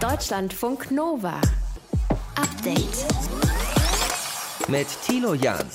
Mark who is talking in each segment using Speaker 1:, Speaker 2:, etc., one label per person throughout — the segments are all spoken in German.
Speaker 1: Deutschlandfunk Nova. Update.
Speaker 2: Mit Thilo Jahn.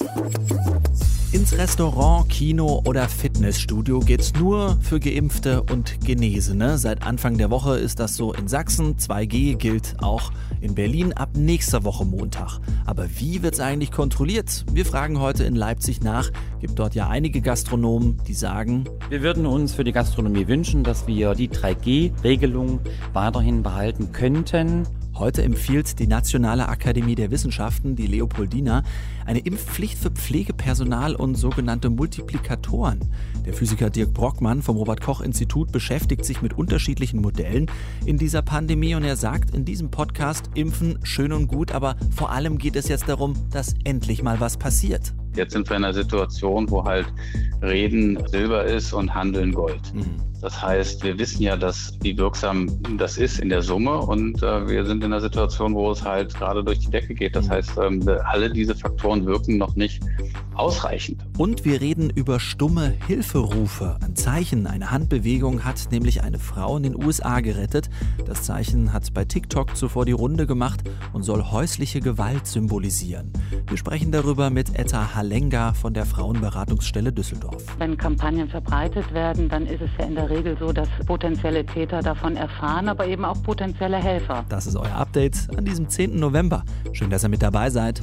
Speaker 3: Ins Restaurant, Kino oder Fitnessstudio geht's nur für Geimpfte und Genesene. Seit Anfang der Woche ist das so in Sachsen. 2G gilt auch in Berlin ab nächster Woche Montag. Aber wie wird's eigentlich kontrolliert? Wir fragen heute in Leipzig nach. Gibt dort ja einige Gastronomen, die sagen:
Speaker 4: Wir würden uns für die Gastronomie wünschen, dass wir die 3G-Regelung weiterhin behalten könnten.
Speaker 3: Heute empfiehlt die Nationale Akademie der Wissenschaften, die Leopoldina, eine Impfpflicht für Pflegepersonal und sogenannte Multiplikatoren. Der Physiker Dirk Brockmann vom Robert-Koch-Institut beschäftigt sich mit unterschiedlichen Modellen in dieser Pandemie und er sagt in diesem Podcast: Impfen schön und gut, aber vor allem geht es jetzt darum, dass endlich mal was passiert.
Speaker 5: Jetzt sind wir in einer Situation, wo halt Reden Silber ist und Handeln Gold. Das heißt, wir wissen ja, wie wirksam das ist in der Summe und wir sind in einer Situation, wo es halt gerade durch die Decke geht. Das heißt, alle diese Faktoren wirken noch nicht ausreichend.
Speaker 3: Und wir reden über stumme Hilferufe. Ein Zeichen, eine Handbewegung hat nämlich eine Frau in den USA gerettet. Das Zeichen hat bei TikTok zuvor die Runde gemacht und soll häusliche Gewalt symbolisieren. Wir sprechen darüber mit Etta Halenga von der Frauenberatungsstelle Düsseldorf.
Speaker 6: Wenn Kampagnen verbreitet werden, dann ist es ja in der Regel so, dass potenzielle Täter davon erfahren, aber eben auch potenzielle Helfer.
Speaker 3: Das ist euer Update an diesem 10. November. Schön, dass ihr mit dabei seid.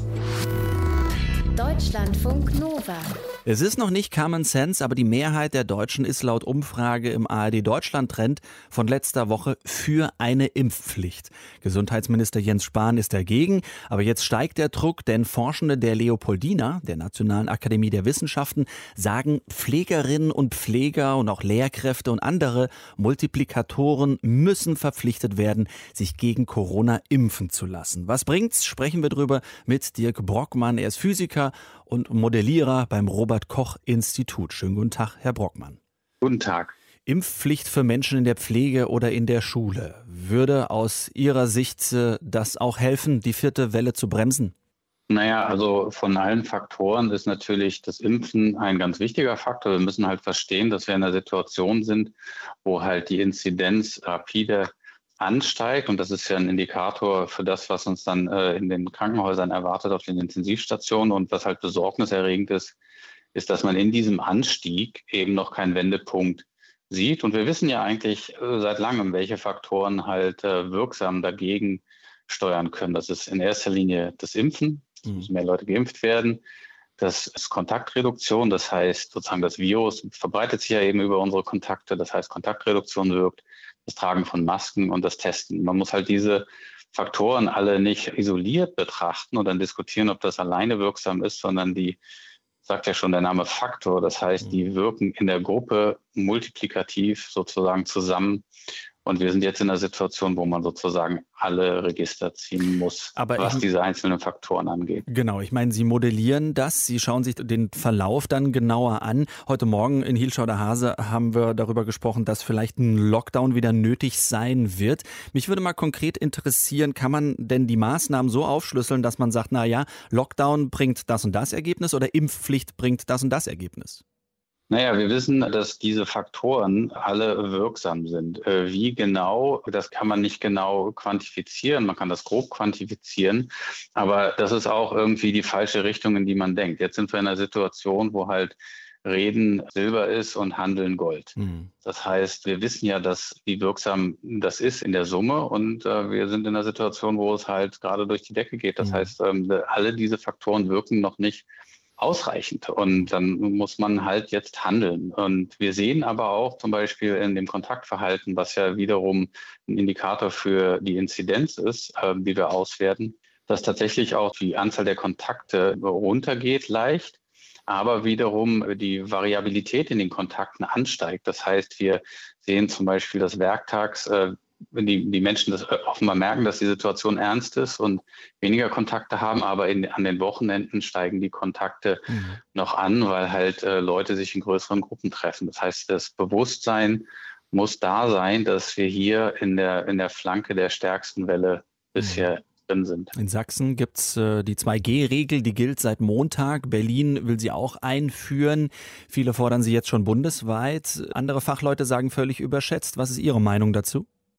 Speaker 1: Deutschlandfunk Nova.
Speaker 3: Es ist noch nicht Common Sense, aber die Mehrheit der Deutschen ist laut Umfrage im ARD-Deutschland-Trend von letzter Woche für eine Impfpflicht. Gesundheitsminister Jens Spahn ist dagegen, aber jetzt steigt der Druck, denn Forschende der Leopoldina, der Nationalen Akademie der Wissenschaften, sagen, Pflegerinnen und Pfleger und auch Lehrkräfte und andere Multiplikatoren müssen verpflichtet werden, sich gegen Corona impfen zu lassen. Was bringt's? Sprechen wir drüber mit Dirk Brockmann. Er ist Physiker und Modellierer beim Robert-Koch-Institut. Schönen guten Tag, Herr Brockmann.
Speaker 5: Guten Tag.
Speaker 3: Impfpflicht für Menschen in der Pflege oder in der Schule. Würde aus Ihrer Sicht das auch helfen, die 4. Welle zu bremsen?
Speaker 5: Naja, also von allen Faktoren ist natürlich das Impfen ein ganz wichtiger Faktor. Wir müssen halt verstehen, dass wir in einer Situation sind, wo halt die Inzidenz rapide ansteigt. Und das ist ja ein Indikator für das, was uns dann in den Krankenhäusern erwartet auf den Intensivstationen. Und was halt besorgniserregend ist, dass man in diesem Anstieg eben noch keinen Wendepunkt sieht. Und wir wissen ja eigentlich seit langem, welche Faktoren halt wirksam dagegen steuern können. Das ist in erster Linie das Impfen. Es müssen mehr Leute geimpft werden. Das ist Kontaktreduktion. Das heißt sozusagen, das Virus verbreitet sich ja eben über unsere Kontakte. Das heißt, Kontaktreduktion wirkt. Das Tragen von Masken und das Testen. Man muss halt diese Faktoren alle nicht isoliert betrachten und dann diskutieren, ob das alleine wirksam ist, sondern die, sagt ja schon der Name Faktor, das heißt, die wirken in der Gruppe multiplikativ sozusagen zusammen. Und wir sind jetzt in einer Situation, wo man sozusagen alle Register ziehen muss, was diese einzelnen Faktoren angeht.
Speaker 3: Genau, ich meine, Sie modellieren das, Sie schauen sich den Verlauf dann genauer an. Heute Morgen in Hilschau-der-Hase haben wir darüber gesprochen, dass vielleicht ein Lockdown wieder nötig sein wird. Mich würde mal konkret interessieren, kann man denn die Maßnahmen so aufschlüsseln, dass man sagt, naja, Lockdown bringt das und das Ergebnis oder Impfpflicht bringt das und das Ergebnis?
Speaker 5: Naja, wir wissen, dass diese Faktoren alle wirksam sind. Wie genau, das kann man nicht genau quantifizieren. Man kann das grob quantifizieren, aber das ist auch irgendwie die falsche Richtung, in die man denkt. Jetzt sind wir in einer Situation, wo halt Reden Silber ist und Handeln Gold. Das heißt, wir wissen ja, wie wirksam das ist in der Summe und wir sind in einer Situation, wo es halt gerade durch die Decke geht. Das heißt, alle diese Faktoren wirken noch nicht ausreichend und dann muss man halt jetzt handeln. Und wir sehen aber auch zum Beispiel in dem Kontaktverhalten, was ja wiederum ein Indikator für die Inzidenz ist, die wir auswerten, dass tatsächlich auch die Anzahl der Kontakte runtergeht leicht, aber wiederum die Variabilität in den Kontakten ansteigt. Das heißt, wir sehen zum Beispiel, dass werktags wenn die Menschen das offenbar merken, dass die Situation ernst ist und weniger Kontakte haben, aber an den Wochenenden steigen die Kontakte noch an, weil halt Leute sich in größeren Gruppen treffen. Das heißt, das Bewusstsein muss da sein, dass wir hier in der Flanke der stärksten Welle bisher drin sind.
Speaker 3: In Sachsen gibt es die 2G-Regel, die gilt seit Montag. Berlin will sie auch einführen. Viele fordern sie jetzt schon bundesweit. Andere Fachleute sagen völlig überschätzt. Was ist Ihre Meinung dazu?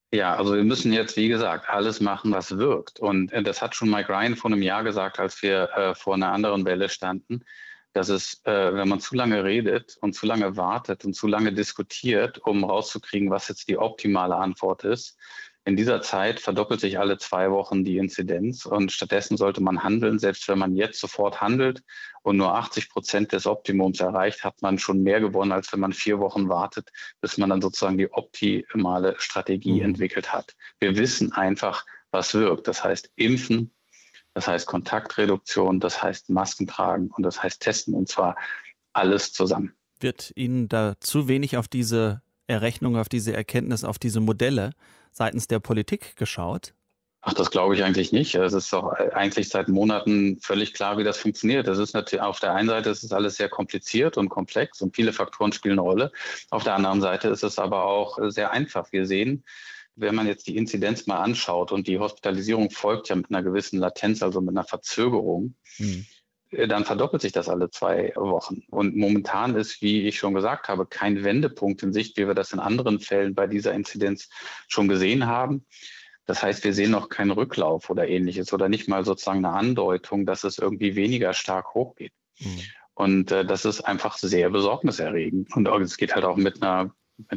Speaker 5: Ja, also wir müssen jetzt, wie gesagt, alles machen, was wirkt. Und das hat schon Mike Ryan vor einem Jahr gesagt, als wir vor einer anderen Welle standen, dass es, wenn man zu lange redet und zu lange wartet und zu lange diskutiert, um rauszukriegen, was jetzt die optimale Antwort ist, in dieser Zeit verdoppelt sich alle 2 Wochen die Inzidenz und stattdessen sollte man handeln. Selbst wenn man jetzt sofort handelt und nur 80% des Optimums erreicht, hat man schon mehr gewonnen, als wenn man 4 Wochen wartet, bis man dann sozusagen die optimale Strategie entwickelt hat. Wir wissen einfach, was wirkt. Das heißt Impfen, das heißt Kontaktreduktion, das heißt Masken tragen und das heißt Testen, und zwar alles zusammen.
Speaker 3: Wird Ihnen da zu wenig auf diese Errechnung, auf diese Erkenntnis, auf diese Modelle seitens der Politik geschaut?
Speaker 5: Ach, das glaube ich eigentlich nicht. Es ist doch eigentlich seit Monaten völlig klar, wie das funktioniert. Das ist natürlich auf der einen Seite ist es alles sehr kompliziert und komplex und viele Faktoren spielen eine Rolle. Auf der anderen Seite ist es aber auch sehr einfach. Wir sehen, wenn man jetzt die Inzidenz mal anschaut und die Hospitalisierung folgt ja mit einer gewissen Latenz, also mit einer Verzögerung, dann verdoppelt sich das alle 2 Wochen. Und momentan ist, wie ich schon gesagt habe, kein Wendepunkt in Sicht, wie wir das in anderen Fällen bei dieser Inzidenz schon gesehen haben. Das heißt, wir sehen noch keinen Rücklauf oder Ähnliches oder nicht mal sozusagen eine Andeutung, dass es irgendwie weniger stark hochgeht. Und das ist einfach sehr besorgniserregend. Und es geht halt auch mit einer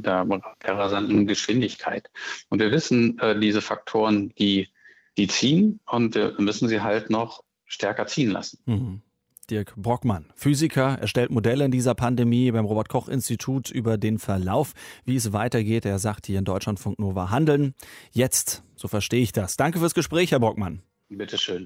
Speaker 5: rasanten Geschwindigkeit. Und wir wissen, diese Faktoren, die ziehen und wir müssen sie halt noch stärker ziehen lassen.
Speaker 3: Dirk Brockmann, Physiker, erstellt Modelle in dieser Pandemie beim Robert-Koch-Institut über den Verlauf, wie es weitergeht. Er sagt hier in Deutschlandfunk Nova handeln. Jetzt, so verstehe ich das. Danke fürs Gespräch, Herr Brockmann.
Speaker 5: Bitteschön.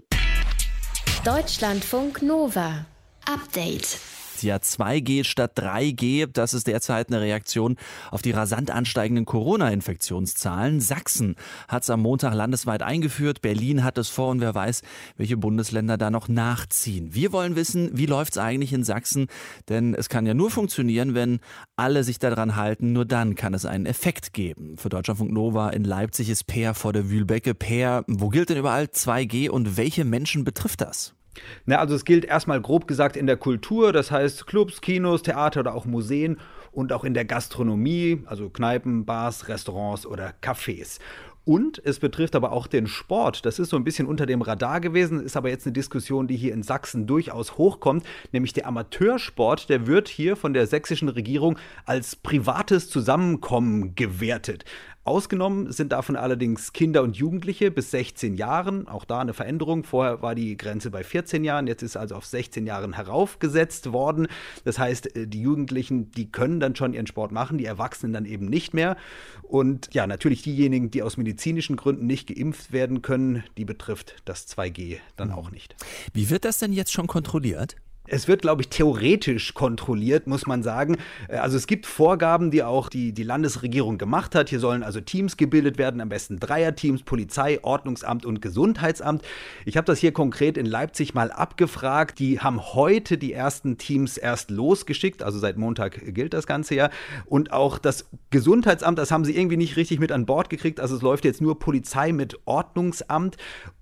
Speaker 1: Deutschlandfunk Nova. Update.
Speaker 3: Ja, 2G statt 3G, das ist derzeit eine Reaktion auf die rasant ansteigenden Corona-Infektionszahlen. Sachsen hat es am Montag landesweit eingeführt, Berlin hat es vor und wer weiß, welche Bundesländer da noch nachziehen. Wir wollen wissen, wie läuft es eigentlich in Sachsen, denn es kann ja nur funktionieren, wenn alle sich daran halten, nur dann kann es einen Effekt geben. Für Deutschlandfunk Nova in Leipzig ist Peer vor der Wühlbecke. Peer, wo gilt denn überall 2G und welche Menschen betrifft das?
Speaker 7: Na, also es gilt erstmal grob gesagt in der Kultur, das heißt Clubs, Kinos, Theater oder auch Museen und auch in der Gastronomie, also Kneipen, Bars, Restaurants oder Cafés. Und es betrifft aber auch den Sport. Das ist so ein bisschen unter dem Radar gewesen, ist aber jetzt eine Diskussion, die hier in Sachsen durchaus hochkommt, nämlich der Amateursport, der wird hier von der sächsischen Regierung als privates Zusammenkommen gewertet. Ausgenommen sind davon allerdings Kinder und Jugendliche bis 16 Jahren. Auch da eine Veränderung. Vorher war die Grenze bei 14 Jahren. Jetzt ist also auf 16 Jahren heraufgesetzt worden. Das heißt, die Jugendlichen, die können dann schon ihren Sport machen, die Erwachsenen dann eben nicht mehr. Und ja, natürlich diejenigen, die aus medizinischen Gründen nicht geimpft werden können, die betrifft das 2G dann auch nicht.
Speaker 3: Wie wird das denn jetzt schon kontrolliert?
Speaker 7: Es wird, glaube ich, theoretisch kontrolliert, muss man sagen. Also es gibt Vorgaben, die auch die Landesregierung gemacht hat. Hier sollen also Teams gebildet werden, am besten Dreierteams, Polizei, Ordnungsamt und Gesundheitsamt. Ich habe das hier konkret in Leipzig mal abgefragt. Die haben heute die ersten Teams erst losgeschickt, also seit Montag gilt das Ganze ja. Und auch das Gesundheitsamt, das haben sie irgendwie nicht richtig mit an Bord gekriegt. Also es läuft jetzt nur Polizei mit Ordnungsamt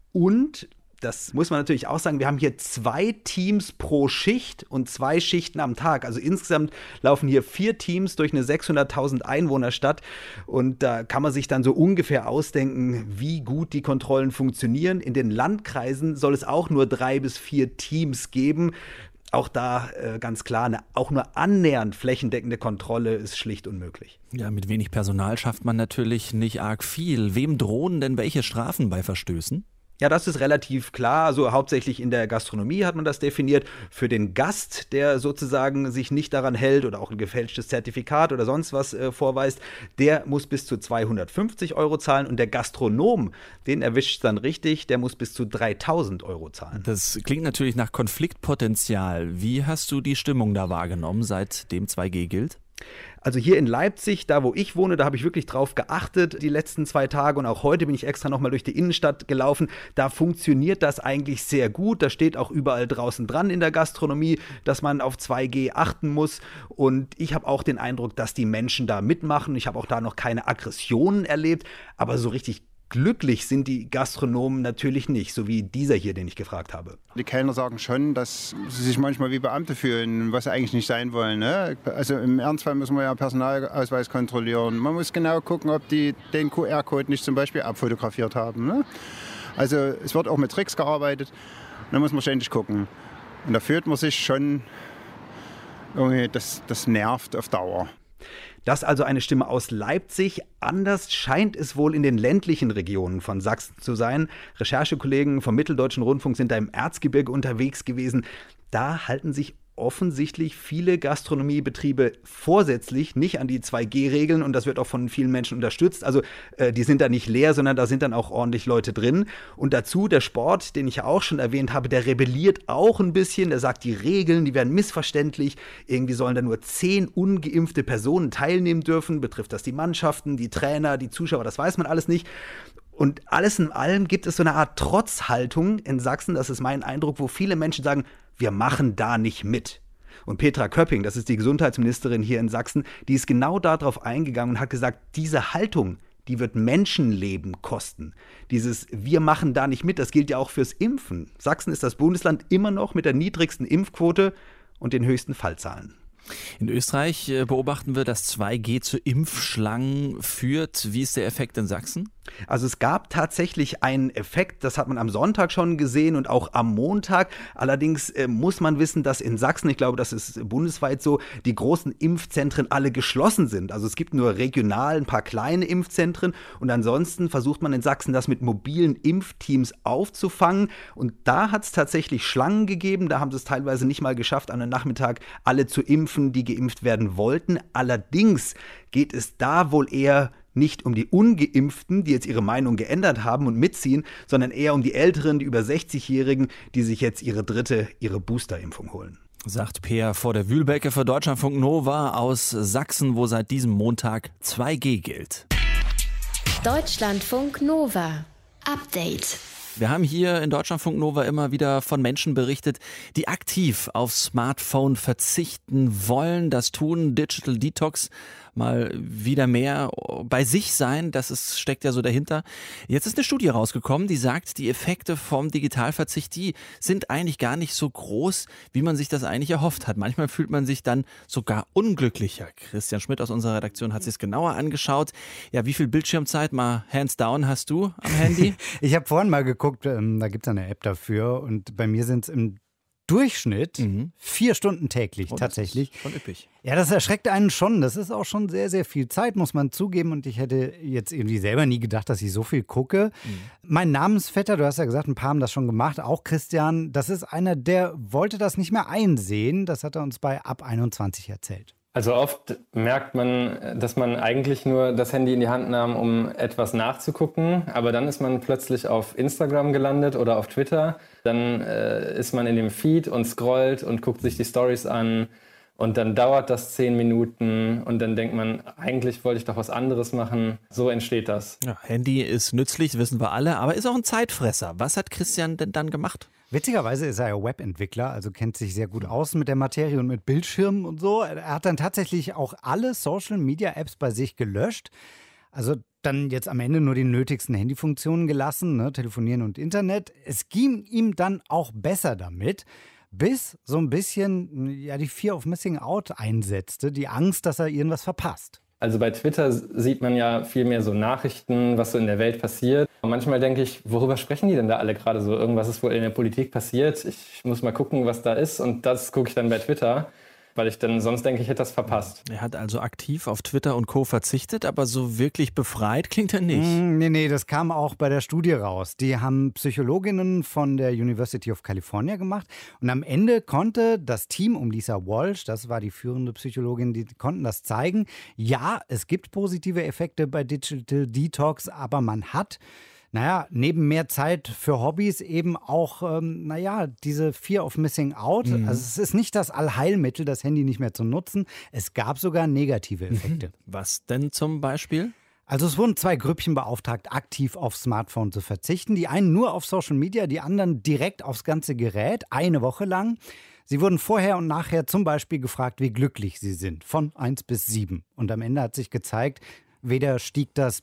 Speaker 7: und das muss man natürlich auch sagen, wir haben hier 2 Teams pro Schicht und 2 Schichten am Tag. Also insgesamt laufen hier 4 Teams durch eine 600.000 Einwohnerstadt. Und da kann man sich dann so ungefähr ausdenken, wie gut die Kontrollen funktionieren. In den Landkreisen soll es auch nur 3 bis 4 Teams geben. Auch da ganz klar, auch nur annähernd flächendeckende Kontrolle ist schlicht unmöglich.
Speaker 3: Ja, mit wenig Personal schafft man natürlich nicht arg viel. Wem drohen denn welche Strafen bei Verstößen?
Speaker 7: Ja, das ist relativ klar. Also hauptsächlich in der Gastronomie hat man das definiert. Für den Gast, der sozusagen sich nicht daran hält oder auch ein gefälschtes Zertifikat oder sonst was vorweist, der muss bis zu 250 € zahlen. Und der Gastronom, den erwischt es dann richtig, der muss bis zu 3.000 € zahlen.
Speaker 3: Das klingt natürlich nach Konfliktpotenzial. Wie hast du die Stimmung da wahrgenommen, seitdem 2G gilt?
Speaker 7: Also hier in Leipzig, da wo ich wohne, da habe ich wirklich drauf geachtet die letzten 2 Tage und auch heute bin ich extra nochmal durch die Innenstadt gelaufen. Da funktioniert das eigentlich sehr gut. Da steht auch überall draußen dran in der Gastronomie, dass man auf 2G achten muss und ich habe auch den Eindruck, dass die Menschen da mitmachen. Ich habe auch da noch keine Aggressionen erlebt, aber so richtig glücklich sind die Gastronomen natürlich nicht, so wie dieser hier, den ich gefragt habe.
Speaker 8: Die Kellner sagen schon, dass sie sich manchmal wie Beamte fühlen, was sie eigentlich nicht sein wollen. Ne? Also im Ernstfall müssen wir ja Personalausweis kontrollieren. Man muss genau gucken, ob die den QR-Code nicht zum Beispiel abfotografiert haben. Ne? Also es wird auch mit Tricks gearbeitet. Da muss man ständig gucken. Und da fühlt man sich schon, irgendwie, das nervt auf Dauer.
Speaker 7: Das also eine Stimme aus Leipzig. Anders scheint es wohl in den ländlichen Regionen von Sachsen zu sein. Recherchekollegen vom Mitteldeutschen Rundfunk sind da im Erzgebirge unterwegs gewesen. Da halten sich offensichtlich viele Gastronomiebetriebe vorsätzlich nicht an die 2G-Regeln und das wird auch von vielen Menschen unterstützt. Also die sind da nicht leer, sondern da sind dann auch ordentlich Leute drin. Und dazu der Sport, den ich ja auch schon erwähnt habe, der rebelliert auch ein bisschen. Der sagt, die Regeln, die werden missverständlich. Irgendwie sollen da nur 10 ungeimpfte Personen teilnehmen dürfen. Betrifft das die Mannschaften, die Trainer, die Zuschauer, das weiß man alles nicht. Und alles in allem gibt es so eine Art Trotzhaltung in Sachsen, das ist mein Eindruck, wo viele Menschen sagen, wir machen da nicht mit. Und Petra Köpping, das ist die Gesundheitsministerin hier in Sachsen, die ist genau darauf eingegangen und hat gesagt, diese Haltung, die wird Menschenleben kosten. Dieses wir machen da nicht mit, das gilt ja auch fürs Impfen. Sachsen ist das Bundesland immer noch mit der niedrigsten Impfquote und den höchsten Fallzahlen.
Speaker 3: In Österreich beobachten wir, dass 2G zu Impfschlangen führt. Wie ist der Effekt in Sachsen?
Speaker 7: Also es gab tatsächlich einen Effekt, das hat man am Sonntag schon gesehen und auch am Montag. Allerdings muss man wissen, dass in Sachsen, ich glaube, das ist bundesweit so, die großen Impfzentren alle geschlossen sind. Also es gibt nur regional ein paar kleine Impfzentren und ansonsten versucht man in Sachsen das mit mobilen Impfteams aufzufangen. Und da hat es tatsächlich Schlangen gegeben, da haben sie es teilweise nicht mal geschafft, an einem Nachmittag alle zu impfen, die geimpft werden wollten. Allerdings geht es da wohl eher nicht um die Ungeimpften, die jetzt ihre Meinung geändert haben und mitziehen, sondern eher um die Älteren, die über 60-Jährigen, die sich jetzt ihre Boosterimpfung holen.
Speaker 3: Sagt Peer vor der Wühlbecke für Deutschlandfunk Nova aus Sachsen, wo seit diesem Montag 2G gilt.
Speaker 1: Deutschlandfunk Nova. Update.
Speaker 3: Wir haben hier in Deutschlandfunk Nova immer wieder von Menschen berichtet, die aktiv auf Smartphone verzichten wollen. Das tun Digital Detox, mal wieder mehr bei sich sein, steckt ja so dahinter. Jetzt ist eine Studie rausgekommen, die sagt, die Effekte vom Digitalverzicht, die sind eigentlich gar nicht so groß, wie man sich das eigentlich erhofft hat. Manchmal fühlt man sich dann sogar unglücklicher. Christian Schmidt aus unserer Redaktion hat sich es genauer angeschaut. Ja, wie viel Bildschirmzeit, mal hands down, hast du am Handy?
Speaker 9: Ich habe vorhin mal geguckt, da gibt es eine App dafür und bei mir sind es im Durchschnitt 4 Stunden täglich tatsächlich.
Speaker 3: Das ist schon üppig.
Speaker 9: Ja, das erschreckt einen schon. Das ist auch schon sehr, sehr viel Zeit, muss man zugeben. Und ich hätte jetzt irgendwie selber nie gedacht, dass ich so viel gucke. Mein Namensvetter, du hast ja gesagt, ein paar haben das schon gemacht, auch Christian, das ist einer, der wollte das nicht mehr einsehen. Das hat er uns bei Ab 21 erzählt.
Speaker 10: Also oft merkt man, dass man eigentlich nur das Handy in die Hand nahm, um etwas nachzugucken. Aber dann ist man plötzlich auf Instagram gelandet oder auf Twitter. Dann ist man in dem Feed und scrollt und guckt sich die Stories an. Und dann dauert das 10 Minuten und dann denkt man, eigentlich wollte ich doch was anderes machen. So entsteht das.
Speaker 3: Ja, Handy ist nützlich, wissen wir alle, aber ist auch ein Zeitfresser. Was hat Christian denn dann gemacht?
Speaker 9: Witzigerweise ist er ja Webentwickler, also kennt sich sehr gut aus mit der Materie und mit Bildschirmen und so. Er hat dann tatsächlich auch alle Social-Media-Apps bei sich gelöscht. Also dann jetzt am Ende nur die nötigsten Handyfunktionen gelassen, ne? Telefonieren und Internet. Es ging ihm dann auch besser damit, bis so ein bisschen die Fear of Missing Out einsetzte, die Angst, dass er irgendwas verpasst.
Speaker 10: Also bei Twitter sieht man ja viel mehr so Nachrichten, was so in der Welt passiert. Und manchmal denke ich, worüber sprechen die denn da alle gerade so? Irgendwas ist wohl in der Politik passiert. Ich muss mal gucken, was da ist. Und das gucke ich dann bei Twitter, weil ich dann sonst denke, ich hätte das verpasst.
Speaker 3: Er hat also aktiv auf Twitter und Co. verzichtet, aber so wirklich befreit klingt er nicht.
Speaker 9: Nee, das kam auch bei der Studie raus. Die haben Psychologinnen von der University of California gemacht und am Ende konnte das Team um Lisa Walsh, das war die führende Psychologin, die konnten das zeigen. Ja, es gibt positive Effekte bei Digital Detox, aber man hat neben mehr Zeit für Hobbys eben auch, diese Fear of Missing Out. Also es ist nicht das Allheilmittel, das Handy nicht mehr zu nutzen. Es gab sogar negative Effekte.
Speaker 3: Was denn zum Beispiel?
Speaker 9: Also es wurden 2 Grüppchen beauftragt, aktiv auf Smartphone zu verzichten. Die einen nur auf Social Media, die anderen direkt aufs ganze Gerät, 1 Woche lang. Sie wurden vorher und nachher zum Beispiel gefragt, wie glücklich sie sind, von 1 bis 7. Und am Ende hat sich gezeigt, weder stieg das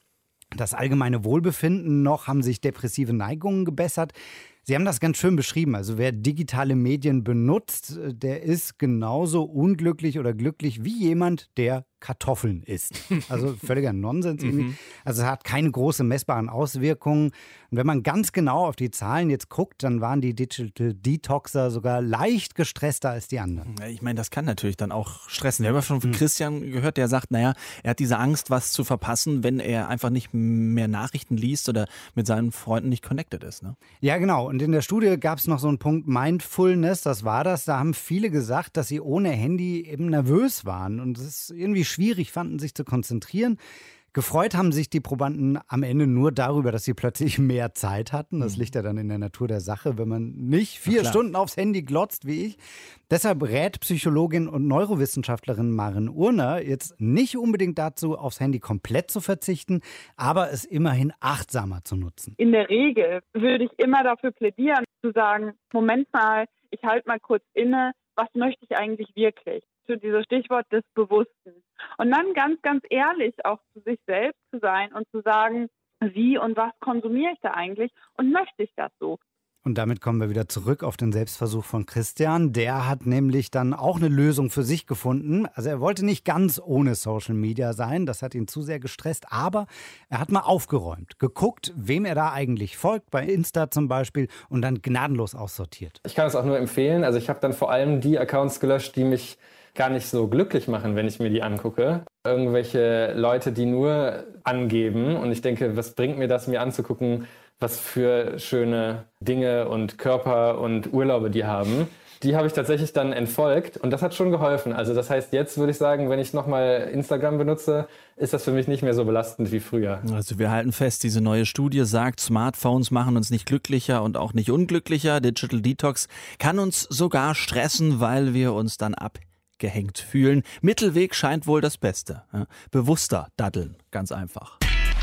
Speaker 9: das allgemeine Wohlbefinden noch, haben sich depressive Neigungen gebessert. Sie haben das ganz schön beschrieben. Also wer digitale Medien benutzt, der ist genauso unglücklich oder glücklich wie jemand, der Kartoffeln isst. Also völliger Nonsens irgendwie. Also es hat keine großen messbaren Auswirkungen. Und wenn man ganz genau auf die Zahlen jetzt guckt, dann waren die Digital Detoxer sogar leicht gestresster als die anderen.
Speaker 3: Ich meine, das kann natürlich dann auch stressen. Wir haben ja schon von Christian gehört, der sagt, naja, er hat diese Angst, was zu verpassen, wenn er einfach nicht mehr Nachrichten liest oder mit seinen Freunden nicht connected ist. Ne?
Speaker 9: Ja, genau. Und in der Studie gab es noch so einen Punkt Mindfulness, das war das. Da haben viele gesagt, dass sie ohne Handy eben nervös waren und es irgendwie schwierig fanden, sich zu konzentrieren. Gefreut haben sich die Probanden am Ende nur darüber, dass sie plötzlich mehr Zeit hatten. Das liegt ja dann in der Natur der Sache, wenn man nicht 4 Stunden aufs Handy glotzt wie ich. Deshalb rät Psychologin und Neurowissenschaftlerin Maren Urner jetzt nicht unbedingt dazu, aufs Handy komplett zu verzichten, aber es immerhin achtsamer zu nutzen.
Speaker 11: In der Regel würde ich immer dafür plädieren, zu sagen, Moment mal, ich halte mal kurz inne, was möchte ich eigentlich wirklich? Für dieses Stichwort des Bewussten. Und dann ganz, ganz ehrlich auch zu sich selbst zu sein und zu sagen, wie und was konsumiere ich da eigentlich und möchte ich das so?
Speaker 9: Und damit kommen wir wieder zurück auf den Selbstversuch von Christian. Der hat nämlich dann auch eine Lösung für sich gefunden. Also er wollte nicht ganz ohne Social Media sein, das hat ihn zu sehr gestresst, aber er hat mal aufgeräumt, geguckt, wem er da eigentlich folgt, bei Insta zum Beispiel, und dann gnadenlos aussortiert.
Speaker 10: Ich kann es auch nur empfehlen, also ich habe dann vor allem die Accounts gelöscht, die mich gar nicht so glücklich machen, wenn ich mir die angucke. Irgendwelche Leute, die nur angeben und ich denke, was bringt mir das, mir anzugucken, was für schöne Dinge und Körper und Urlaube die haben. Die habe ich tatsächlich dann entfolgt und das hat schon geholfen. Also das heißt, jetzt würde ich sagen, wenn ich nochmal Instagram benutze, ist das für mich nicht mehr so belastend wie früher.
Speaker 3: Also wir halten fest, diese neue Studie sagt, Smartphones machen uns nicht glücklicher und auch nicht unglücklicher. Digital Detox kann uns sogar stressen, weil wir uns dann abgehängt fühlen. Mittelweg scheint wohl das Beste. Ja, bewusster daddeln, ganz einfach.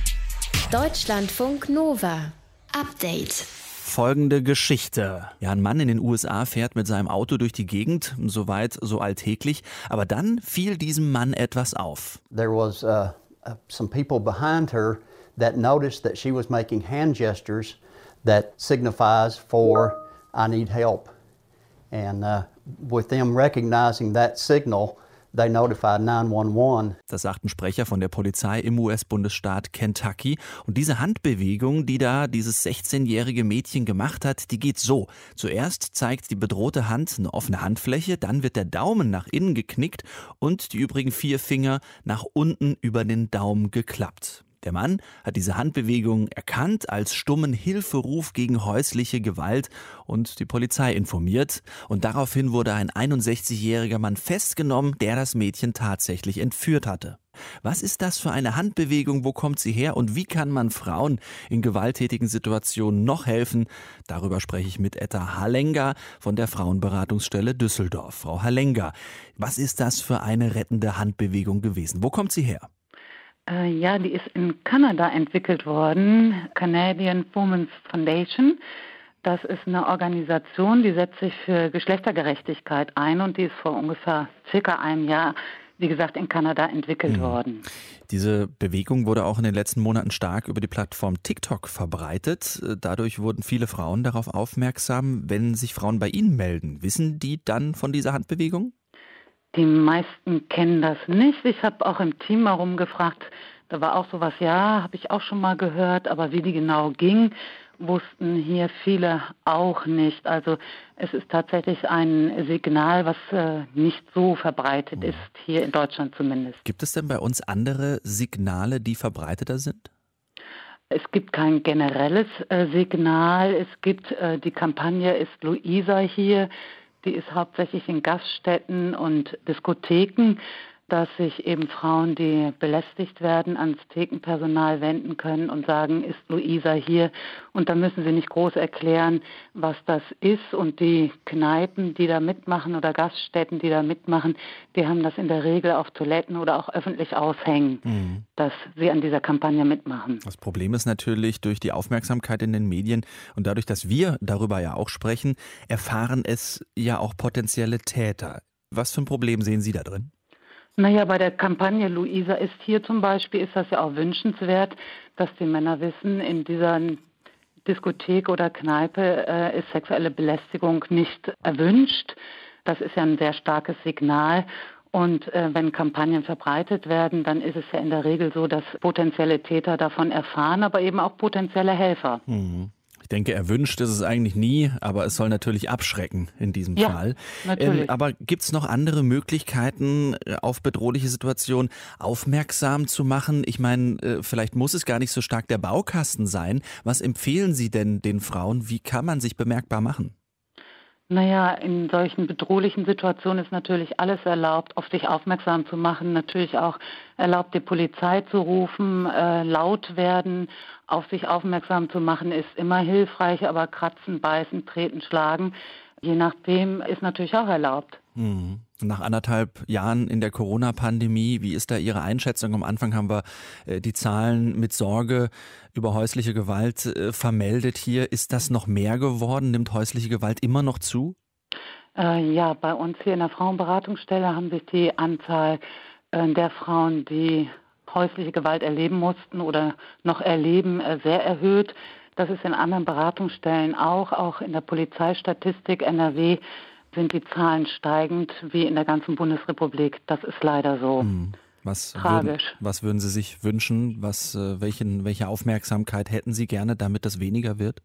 Speaker 1: Deutschlandfunk Nova. Update.
Speaker 3: Folgende Geschichte. Ja, ein Mann in den USA fährt mit seinem Auto durch die Gegend, soweit so alltäglich. Aber dann fiel diesem Mann etwas auf.
Speaker 12: There was some people behind her that noticed that she was making hand gestures that signifies for I need help. And with them recognizing that signal, they notified 911.
Speaker 3: Das sagt ein Sprecher von der Polizei im US-Bundesstaat Kentucky. Und diese Handbewegung, die da dieses 16-jährige Mädchen gemacht hat, die geht so. Zuerst zeigt die bedrohte Hand eine offene Handfläche, dann wird der Daumen nach innen geknickt und die übrigen 4 Finger nach unten über den Daumen geklappt. Der Mann hat diese Handbewegung erkannt als stummen Hilferuf gegen häusliche Gewalt und die Polizei informiert. Und daraufhin wurde ein 61-jähriger Mann festgenommen, der das Mädchen tatsächlich entführt hatte. Was ist das für eine Handbewegung, wo kommt sie her und wie kann man Frauen in gewalttätigen Situationen noch helfen? Darüber spreche ich mit Etta Hallenga von der Frauenberatungsstelle Düsseldorf. Frau Hallenga, was ist das für eine rettende Handbewegung gewesen? Wo kommt sie her?
Speaker 6: Ja, die ist in Kanada entwickelt worden, Canadian Women's Foundation. Das ist eine Organisation, die setzt sich für Geschlechtergerechtigkeit ein und die ist vor ungefähr circa einem Jahr, wie gesagt, in Kanada entwickelt worden.
Speaker 3: Diese Bewegung wurde auch in den letzten Monaten stark über die Plattform TikTok verbreitet. Dadurch wurden viele Frauen darauf aufmerksam, wenn sich Frauen bei Ihnen melden. Wissen die dann von dieser Handbewegung?
Speaker 6: Die meisten kennen das nicht. Ich habe auch im Team mal rumgefragt, da war auch sowas, ja, habe ich auch schon mal gehört, aber wie die genau ging, wussten hier viele auch nicht. Also es ist tatsächlich ein Signal, was nicht so verbreitet ist, hier in Deutschland zumindest.
Speaker 3: Gibt es denn bei uns andere Signale, die verbreiteter sind?
Speaker 6: Es gibt kein generelles Signal. Es gibt die Kampagne Ist Luisa hier? Die ist hauptsächlich in Gaststätten und Diskotheken, dass sich eben Frauen, die belästigt werden, ans Thekenpersonal wenden können und sagen, ist Luisa hier? Und da müssen sie nicht groß erklären, was das ist. Und die Kneipen, die da mitmachen oder Gaststätten, die da mitmachen, die haben das in der Regel auf Toiletten oder auch öffentlich aushängen, dass sie an dieser Kampagne mitmachen.
Speaker 3: Das Problem ist natürlich, durch die Aufmerksamkeit in den Medien und dadurch, dass wir darüber ja auch sprechen, erfahren es ja auch potenzielle Täter. Was für ein Problem sehen Sie da drin?
Speaker 6: Naja, bei der Kampagne Luisa ist hier zum Beispiel, ist das ja auch wünschenswert, dass die Männer wissen, in dieser Diskothek oder Kneipe ist sexuelle Belästigung nicht erwünscht. Das ist ja ein sehr starkes Signal. Und wenn Kampagnen verbreitet werden, dann ist es ja in der Regel so, dass potenzielle Täter davon erfahren, aber eben auch potenzielle Helfer.
Speaker 3: Ich denke, erwünscht ist es eigentlich nie, aber es soll natürlich abschrecken in diesem Fall.
Speaker 6: Natürlich.
Speaker 3: Aber gibt es noch andere Möglichkeiten, auf bedrohliche Situationen aufmerksam zu machen? Ich meine, vielleicht muss es gar nicht so stark der Baukasten sein. Was empfehlen Sie denn den Frauen? Wie kann man sich bemerkbar machen?
Speaker 6: Naja, in solchen bedrohlichen Situationen ist natürlich alles erlaubt, auf sich aufmerksam zu machen. Natürlich auch erlaubt, die Polizei zu rufen, laut werden, auf sich aufmerksam zu machen, ist immer hilfreich, aber kratzen, beißen, treten, schlagen, je nachdem ist natürlich auch erlaubt.
Speaker 3: Nach 1,5 Jahren in der Corona-Pandemie, wie ist da Ihre Einschätzung? Am Anfang haben wir die Zahlen mit Sorge über häusliche Gewalt vermeldet hier. Ist das noch mehr geworden? Nimmt häusliche Gewalt immer noch zu?
Speaker 6: Ja, bei uns hier in der Frauenberatungsstelle haben sich die Anzahl der Frauen, die häusliche Gewalt erleben mussten oder noch erleben, sehr erhöht. Das ist in anderen Beratungsstellen auch in der Polizeistatistik NRW sind die Zahlen steigend wie in der ganzen Bundesrepublik. Das ist leider so. Tragisch.
Speaker 3: Was würden Sie sich wünschen? Welche Aufmerksamkeit hätten Sie gerne, damit das weniger wird?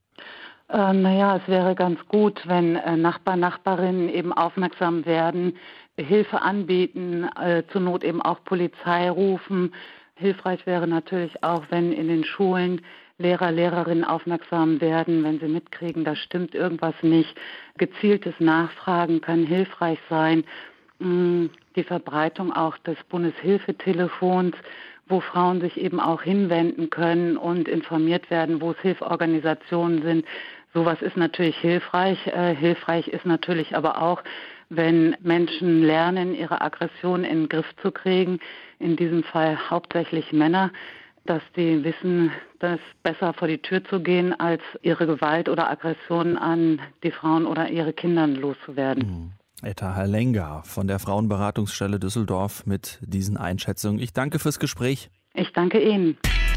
Speaker 6: Naja, es wäre ganz gut, wenn Nachbarinnen eben aufmerksam werden, Hilfe anbieten, zur Not eben auch Polizei rufen. Hilfreich wäre natürlich auch, wenn in den Schulen Lehrer, Lehrerinnen aufmerksam werden, wenn sie mitkriegen, da stimmt irgendwas nicht. Gezieltes Nachfragen kann hilfreich sein. Die Verbreitung auch des Bundeshilfetelefons, wo Frauen sich eben auch hinwenden können und informiert werden, wo es Hilfsorganisationen sind. Sowas ist natürlich hilfreich. Hilfreich ist natürlich aber auch, wenn Menschen lernen, ihre Aggression in den Griff zu kriegen, in diesem Fall hauptsächlich Männer, dass die wissen, dass besser vor die Tür zu gehen, als ihre Gewalt oder Aggression an die Frauen oder ihre Kinder loszuwerden.
Speaker 3: Etta Herlenga von der Frauenberatungsstelle Düsseldorf mit diesen Einschätzungen. Ich danke fürs Gespräch.
Speaker 6: Ich danke Ihnen.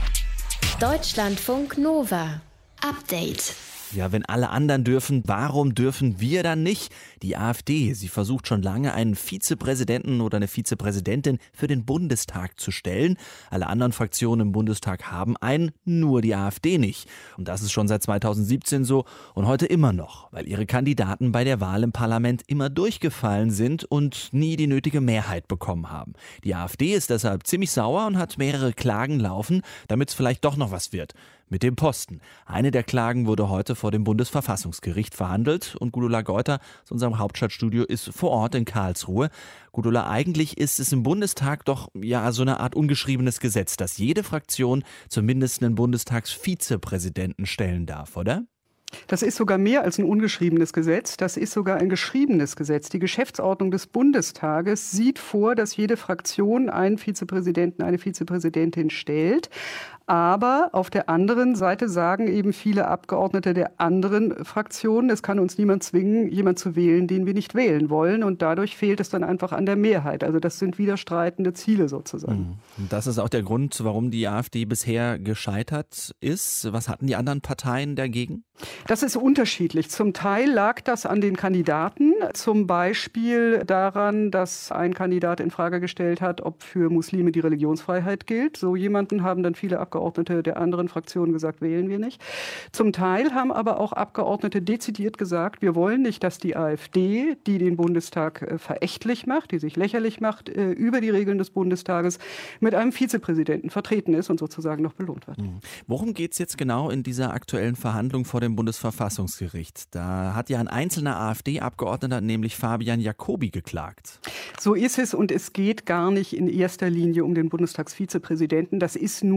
Speaker 1: Deutschlandfunk Nova. Update.
Speaker 3: Ja, wenn alle anderen dürfen, warum dürfen wir dann nicht? Die AfD, sie versucht schon lange, einen Vizepräsidenten oder eine Vizepräsidentin für den Bundestag zu stellen. Alle anderen Fraktionen im Bundestag haben einen, nur die AfD nicht. Und das ist schon seit 2017 so und heute immer noch, weil ihre Kandidaten bei der Wahl im Parlament immer durchgefallen sind und nie die nötige Mehrheit bekommen haben. Die AfD ist deshalb ziemlich sauer und hat mehrere Klagen laufen, damit es vielleicht doch noch was wird. Mit dem Posten. Eine der Klagen wurde heute vor dem Bundesverfassungsgericht verhandelt und Gudula Geuter aus unserem Hauptstadtstudio ist vor Ort in Karlsruhe. Gudula, eigentlich ist es im Bundestag doch ja so eine Art ungeschriebenes Gesetz, dass jede Fraktion zumindest einen Bundestagsvizepräsidenten stellen darf, oder?
Speaker 13: Das ist sogar mehr als ein ungeschriebenes Gesetz. Das ist sogar ein geschriebenes Gesetz. Die Geschäftsordnung des Bundestages sieht vor, dass jede Fraktion einen Vizepräsidenten, eine Vizepräsidentin stellt. Aber auf der anderen Seite sagen eben viele Abgeordnete der anderen Fraktionen, es kann uns niemand zwingen, jemanden zu wählen, den wir nicht wählen wollen. Und dadurch fehlt es dann einfach an der Mehrheit. Also das sind widerstreitende Ziele sozusagen.
Speaker 3: Und das ist auch der Grund, warum die AfD bisher gescheitert ist. Was hatten die anderen Parteien dagegen?
Speaker 13: Das ist unterschiedlich. Zum Teil lag das an den Kandidaten, zum Beispiel daran, dass ein Kandidat in Frage gestellt hat, ob für Muslime die Religionsfreiheit gilt. So jemanden haben dann viele Abgeordnete der anderen Fraktionen gesagt, wählen wir nicht. Zum Teil haben aber auch Abgeordnete dezidiert gesagt, wir wollen nicht, dass die AfD, die den Bundestag verächtlich macht, die sich lächerlich macht, über die Regeln des Bundestages mit einem Vizepräsidenten vertreten ist und sozusagen noch belohnt wird.
Speaker 3: Worum geht es jetzt genau in dieser aktuellen Verhandlung vor dem Bundesverfassungsgericht? Da hat ja ein einzelner AfD-Abgeordneter, nämlich Fabian Jacobi, geklagt.
Speaker 13: So ist es und es geht gar nicht in erster Linie um den Bundestagsvizepräsidenten. Das ist nur diese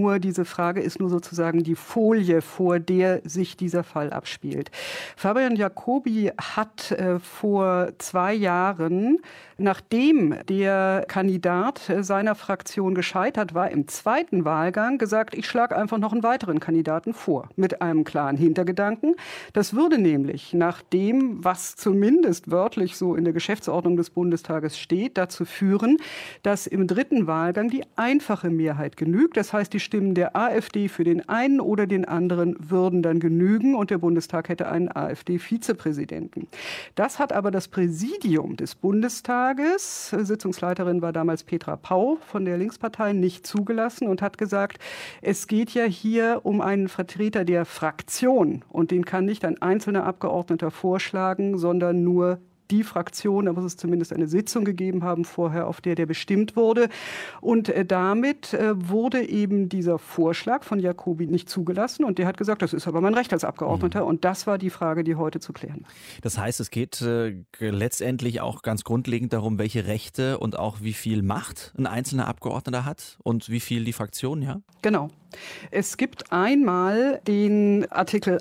Speaker 13: Frage ist nur sozusagen die Folie, vor der sich dieser Fall abspielt. Fabian Jacobi hat vor 2 Jahren, nachdem der Kandidat seiner Fraktion gescheitert war, im zweiten Wahlgang gesagt, ich schlage einfach noch einen weiteren Kandidaten vor, mit einem klaren Hintergedanken. Das würde nämlich nach dem, was zumindest wörtlich so in der Geschäftsordnung des Bundestages steht, dazu führen, dass im dritten Wahlgang die einfache Mehrheit genügt. Das heißt, die Stimmen der AfD für den einen oder den anderen würden dann genügen und der Bundestag hätte einen AfD-Vizepräsidenten. Das hat aber das Präsidium des Bundestages, Sitzungsleiterin war damals Petra Pau von der Linkspartei, nicht zugelassen und hat gesagt, es geht ja hier um einen Vertreter der Fraktion und den kann nicht ein einzelner Abgeordneter vorschlagen, sondern nur die Fraktion, da muss es zumindest eine Sitzung gegeben haben vorher, auf der bestimmt wurde. Und damit wurde eben dieser Vorschlag von Jacobi nicht zugelassen. Und der hat gesagt, das ist aber mein Recht als Abgeordneter. Und das war die Frage, die heute zu klären war.
Speaker 3: Das heißt, es geht letztendlich auch ganz grundlegend darum, welche Rechte und auch wie viel Macht ein einzelner Abgeordneter hat und wie viel die Fraktion, ja?
Speaker 13: Genau. Es gibt einmal den Artikel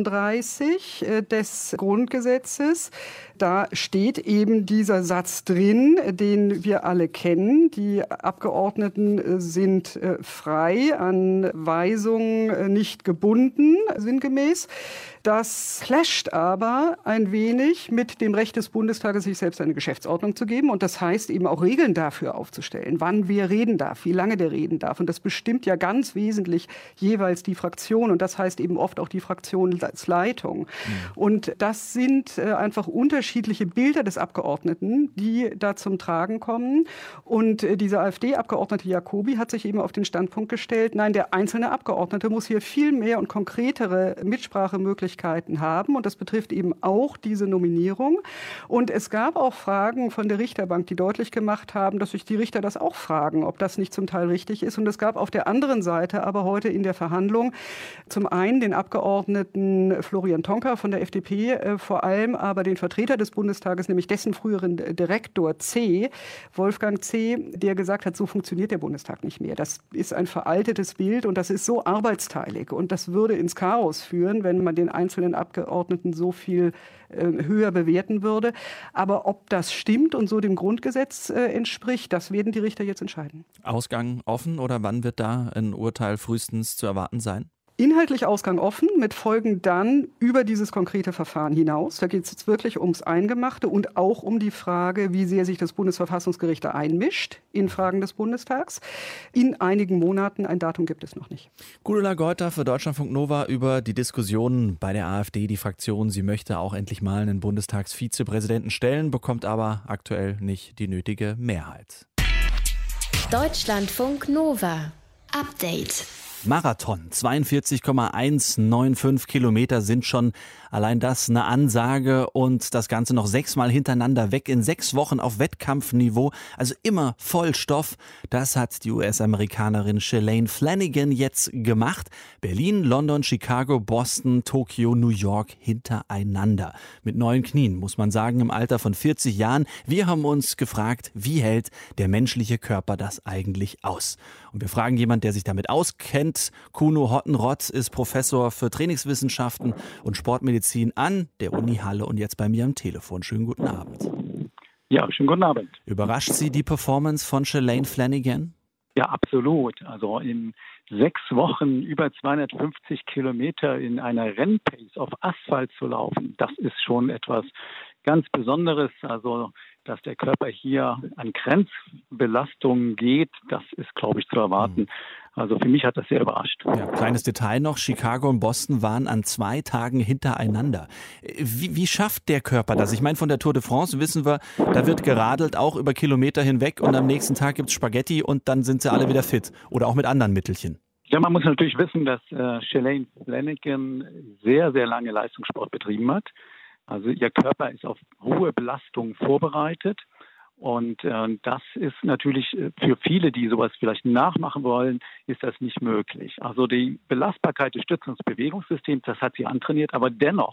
Speaker 13: 38 des Grundgesetzes. Da steht eben dieser Satz drin, den wir alle kennen. Die Abgeordneten sind frei, an Weisungen nicht gebunden, sinngemäß. Das clasht aber ein wenig mit dem Recht des Bundestages, sich selbst eine Geschäftsordnung zu geben. Und das heißt eben auch Regeln dafür aufzustellen, wann wer reden darf, wie lange der reden darf. Und das bestimmt ja ganz wesentlich jeweils die Fraktion. Und das heißt eben oft auch die Fraktion als Leitung. Und das sind einfach unterschiedliche Bilder des Abgeordneten, die da zum Tragen kommen. Und dieser AfD-Abgeordnete Jacobi hat sich eben auf den Standpunkt gestellt, nein, der einzelne Abgeordnete muss hier viel mehr und konkretere Mitsprachemöglichkeiten haben. Und das betrifft eben auch diese Nominierung. Und es gab auch Fragen von der Richterbank, die deutlich gemacht haben, dass sich die Richter das auch fragen, ob das nicht zum Teil richtig ist. Und es gab auf der anderen Seite aber heute in der Verhandlung zum einen den Abgeordneten Florian Tonka von der FDP, vor allem aber den Vertreter des Bundestages, nämlich dessen früheren Direktor C., Wolfgang C., der gesagt hat, so funktioniert der Bundestag nicht mehr. Das ist ein veraltetes Bild und das ist so arbeitsteilig. Und das würde ins Chaos führen, wenn man den einzelnen Abgeordneten so viel höher bewerten würde. Aber ob das stimmt und so dem Grundgesetz entspricht, das werden die Richter jetzt entscheiden. Ausgang offen oder wann wird da ein Urteil frühestens zu erwarten sein? Inhaltlich Ausgang offen, mit Folgen dann über dieses konkrete Verfahren hinaus. Da geht es jetzt wirklich ums Eingemachte und auch um die Frage, wie sehr sich das Bundesverfassungsgericht da einmischt in Fragen des Bundestags. In einigen Monaten, ein Datum gibt es noch nicht. Gudula Geuter für Deutschlandfunk Nova über die Diskussionen bei der AfD. Die Fraktion, sie möchte auch endlich mal einen Bundestagsvizepräsidenten stellen, bekommt aber aktuell nicht die nötige Mehrheit.
Speaker 1: Deutschlandfunk Nova. Update.
Speaker 3: Marathon, 42,195 Kilometer sind schon allein das eine Ansage und das Ganze noch 6-mal hintereinander weg in 6 Wochen auf Wettkampfniveau, also immer voll Stoff. Das hat die US-Amerikanerin Shalane Flanagan jetzt gemacht. Berlin, London, Chicago, Boston, Tokio, New York hintereinander. Mit neuen Knien, muss man sagen, im Alter von 40 Jahren. Wir haben uns gefragt, wie hält der menschliche Körper das eigentlich aus? Und wir fragen jemanden, der sich damit auskennt. Kuno Hottenrott ist Professor für Trainingswissenschaften und Sportmedizin an der Uni Halle und jetzt bei mir am Telefon. Schönen guten Abend.
Speaker 14: Ja, schönen guten Abend.
Speaker 3: Überrascht Sie die Performance von Shalane Flanagan?
Speaker 14: Ja, absolut. Also in 6 Wochen über 250 Kilometer in einer Rennpace auf Asphalt zu laufen, das ist schon etwas ganz Besonderes. Also dass der Körper hier an Grenzbelastungen geht, das ist, glaube ich, zu erwarten. Also für mich hat das sehr überrascht.
Speaker 3: Ja, kleines Detail noch, Chicago und Boston waren an 2 Tagen hintereinander. Wie schafft der Körper das? Ich meine, von der Tour de France wissen wir, da wird geradelt, auch über Kilometer hinweg und am nächsten Tag gibt es Spaghetti und dann sind sie alle wieder fit. Oder auch mit anderen Mittelchen.
Speaker 14: Ja, man muss natürlich wissen, dass Shalane Flanagan sehr, sehr lange Leistungssport betrieben hat. Also ihr Körper ist auf hohe Belastung vorbereitet und das ist natürlich für viele, die sowas vielleicht nachmachen wollen, ist das nicht möglich. Also die Belastbarkeit des Stütz- und Bewegungssystems, das hat sie antrainiert, aber dennoch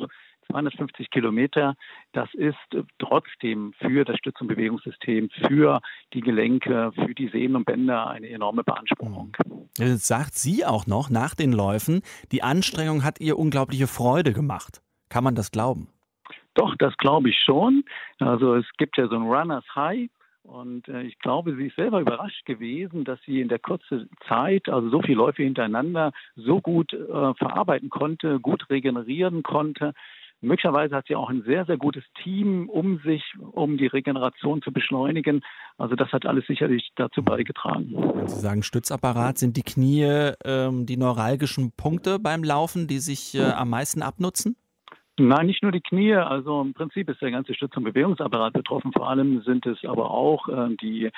Speaker 14: 250 Kilometer, das ist trotzdem für das Stütz- und Bewegungssystem, für die Gelenke, für die Sehnen und Bänder eine enorme Beanspruchung.
Speaker 3: Jetzt sagt sie auch noch nach den Läufen, die Anstrengung hat ihr unglaubliche Freude gemacht. Kann man das glauben?
Speaker 14: Doch, das glaube ich schon. Also es gibt ja so ein Runners High. Und ich glaube, sie ist selber überrascht gewesen, dass sie in der kurzen Zeit, also so viele Läufe hintereinander, so gut verarbeiten konnte, gut regenerieren konnte. Möglicherweise hat sie auch ein sehr, sehr gutes Team um sich, um die Regeneration zu beschleunigen. Also das hat alles sicherlich dazu beigetragen.
Speaker 3: Wenn Sie sagen Stützapparat, sind die Knie die neuralgischen Punkte beim Laufen, die sich am meisten abnutzen?
Speaker 14: Nein, nicht nur die Knie. Also im Prinzip ist der ganze Stütz- und Bewegungsapparat betroffen. Vor allem sind es aber auch die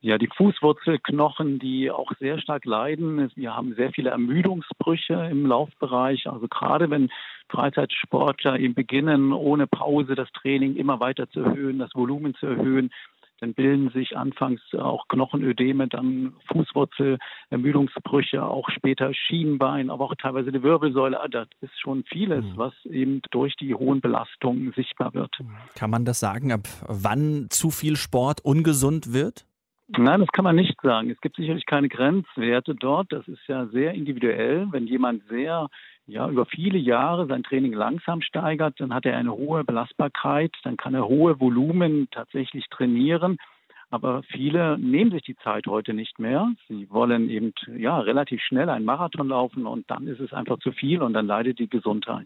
Speaker 14: Fußwurzelknochen, die auch sehr stark leiden. Wir haben sehr viele Ermüdungsbrüche im Laufbereich. Also gerade wenn Freizeitsportler eben beginnen, ohne Pause das Training immer weiter zu erhöhen, das Volumen zu erhöhen, dann bilden sich anfangs auch Knochenödeme, dann Fußwurzelermüdungsbrüche, auch später Schienbein, aber auch teilweise die Wirbelsäule. Das ist schon vieles, was eben durch die hohen Belastungen sichtbar wird.
Speaker 3: Kann man das sagen, ab wann zu viel Sport ungesund wird?
Speaker 14: Nein, das kann man nicht sagen. Es gibt sicherlich keine Grenzwerte dort. Das ist ja sehr individuell. Wenn jemand über viele Jahre sein Training langsam steigert, dann hat er eine hohe Belastbarkeit, dann kann er hohe Volumen tatsächlich trainieren. Aber viele nehmen sich die Zeit heute nicht mehr. Sie wollen eben relativ schnell einen Marathon laufen und dann ist es einfach zu viel und dann leidet die Gesundheit.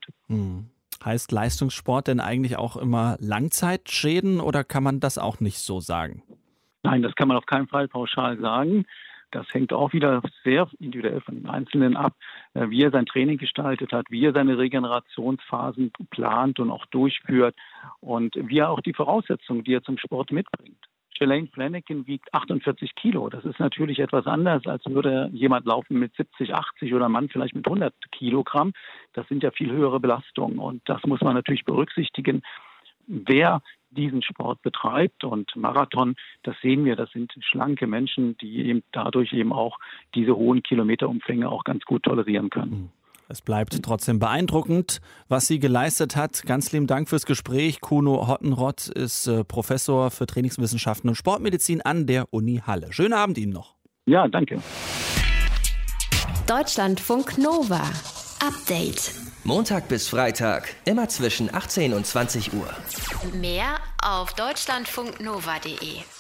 Speaker 3: Heißt Leistungssport denn eigentlich auch immer Langzeitschäden oder kann man das auch nicht so sagen?
Speaker 14: Nein, das kann man auf keinen Fall pauschal sagen. Das hängt auch wieder sehr individuell von dem Einzelnen ab, wie er sein Training gestaltet hat, wie er seine Regenerationsphasen plant und auch durchführt und wie er auch die Voraussetzungen, die er zum Sport mitbringt. Shalane Flanagan wiegt 48 Kilo. Das ist natürlich etwas anders, als würde jemand laufen mit 70, 80 oder ein Mann vielleicht mit 100 Kilogramm. Das sind ja viel höhere Belastungen und das muss man natürlich berücksichtigen. Wer diesen Sport betreibt und Marathon, das sehen wir, das sind schlanke Menschen, die eben dadurch eben auch diese hohen Kilometerumfänge auch ganz gut tolerieren können.
Speaker 3: Es bleibt trotzdem beeindruckend, was sie geleistet hat. Ganz lieben Dank fürs Gespräch. Kuno Hottenrott ist Professor für Trainingswissenschaften und Sportmedizin an der Uni Halle. Schönen Abend Ihnen noch.
Speaker 14: Ja, danke.
Speaker 1: Deutschlandfunk Nova. Update.
Speaker 2: Montag bis Freitag, immer zwischen 18 und 20 Uhr.
Speaker 1: Mehr auf deutschlandfunknova.de.